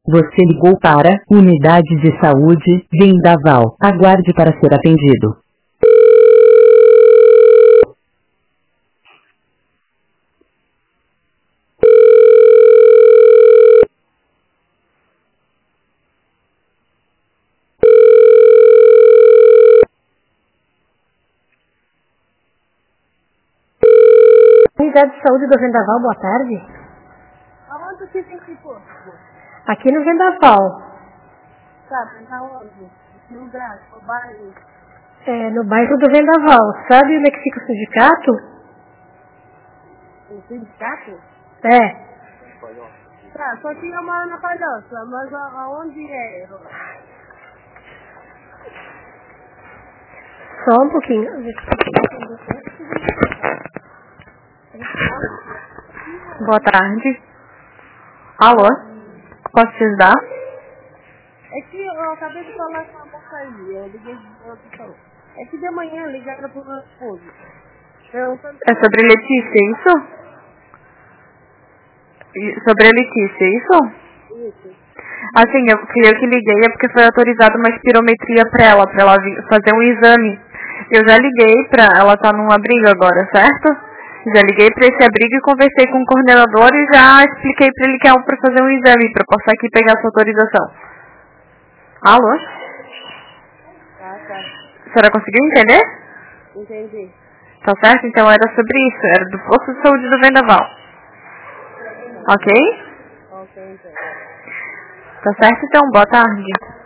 Você ligou para Unidade de Saúde Vendaval. Aguarde para ser atendido. Unidade de Saúde do Vendaval, boa tarde. Aonde você tem que pôr? Aqui no Vendaval. Tá, mas aonde? No lugar, no bairro? É, no bairro do Vendaval. Sabe onde é que fica o sindicato? O sindicato? É. Tá, só tinha uma na Palhoça, mas aonde é? Só um pouquinho. Boa tarde. Alô? Posso te ajudar? É que eu acabei de falar com a moça aí, eu liguei de falou. É que de manhã ligaram pro meu esposo. É sobre Letícia, é isso? Sobre a Letícia, é isso? Isso. Assim, fui eu que liguei, é porque foi autorizada uma espirometria pra ela vir fazer um exame. Eu já liguei ela tá num abrigo agora, certo? Já liguei pra esse abrigo e conversei com o coordenador e já expliquei pra ele que é pra fazer um exame, pra passar aqui e pegar essa autorização. Alô? Ah, tá. A senhora conseguiu entender? Entendi. Tá certo? Então era sobre isso, era do posto de saúde do Vendaval. Ok? Ok, então. Tá certo? Então, boa tarde.